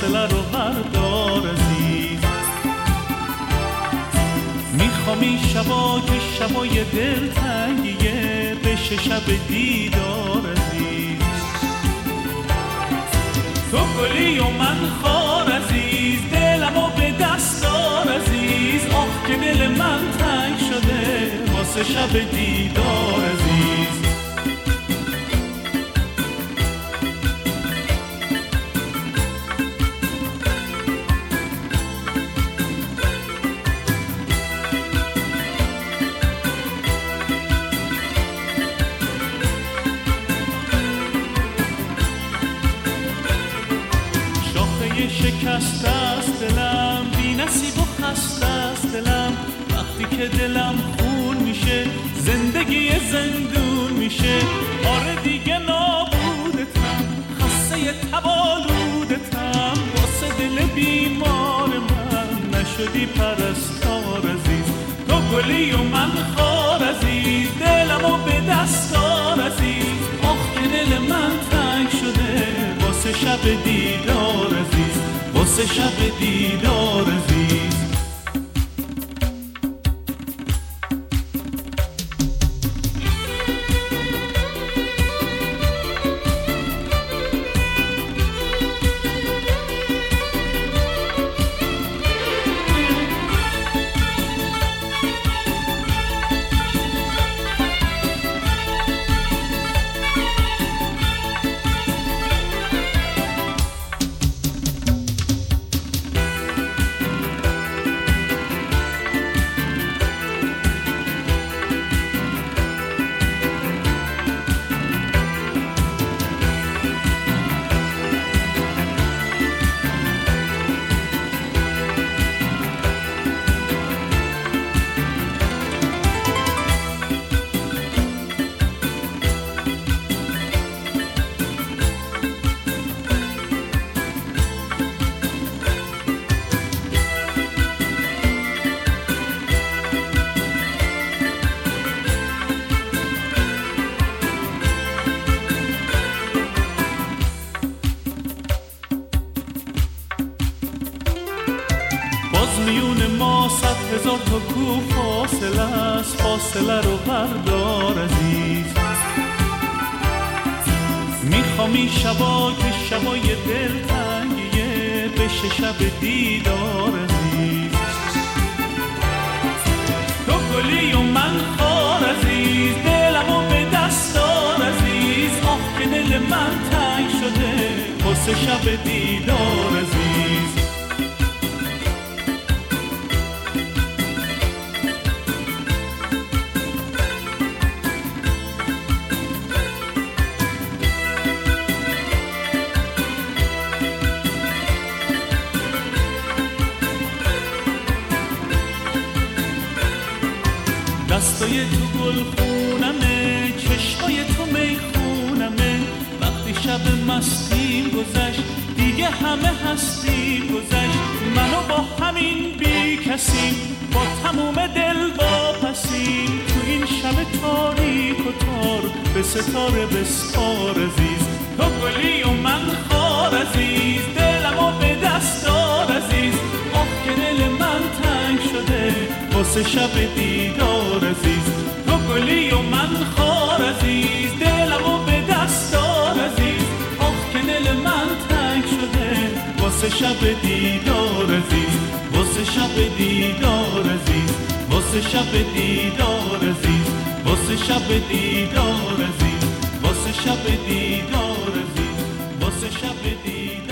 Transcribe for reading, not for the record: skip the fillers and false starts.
فاصله رو بردار عزیز. میخوام این شبا که شبای دلتنگیه بشه شب دیدار عزیز. تو گلی و من خار عزیز، دلمو به دست دار عزیز. آخ که دل من تنگ شده واسه شب دیدار عزیز. شکسته است دلم، بی نصیب و خسته است دلم. وقتی که دلم خون میشه زندگی زندون میشه. آره دیگه نابودتم، خسته تبالودتم. واسه دل بیمار من نشدی پرستار عزیز. تو گلی و من خار عزیز، دلمو به دست دار عزیز. آخ که دل من تنگ شده واسه شب دیدار عزیز، واسه شب دیدار عزیز. میون ما 100,000 تا کو فاصله است. فاصله رو بردار عزیز. میخوام این شبا که شبای دلتنگیه بشه شب دیدار عزیز. تو گلی و من خار عزیز، دلمو به دست دار عزیز. آخ که دل من تنگ شده واسه شب دیدار عزیز. دستای تو گل خونمه، چشمای تو میخونمه. وقتی شب مستیم گذشت دیگه همه هستیم گذشت. منو با همین بی کسیم، با تموم دل واپسیم. تو این شب تاریک و تار به ستاره بسپار عزیز. تو گلی و من خار عزیز، دلمو به دست دار عزیز. آخ که دل من تنگ شده واسه شب دیدار عزیز. تو گلی و من خار عزیز، دلمو به دست دار عزیز. آخ که دل من تنگ شده واسه شب دیدار عزیز، واسه شب دیدار عزیز، واسه شب دیدار عزیز، واسه شب دیدار عزیز، واسه شب دیدار عزیز، واسه شب دیدار.